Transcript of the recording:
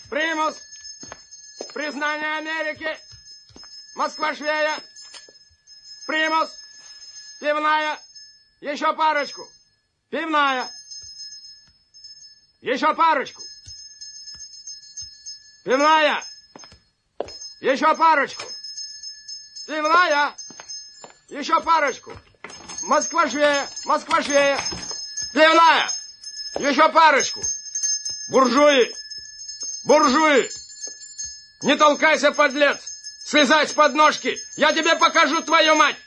Примус. Признание Америки. Москва швея. Примус. Пивная. Еще парочку. Пивная. Еще парочку. Пивная. Еще парочку. Пивная. Еще парочку. Москва швея. Москва швея. Пивная. Еще парочку. Буржуи. Буржуи. Не толкайся, подлец. Слезай с подножки. Я тебе покажу твою мать.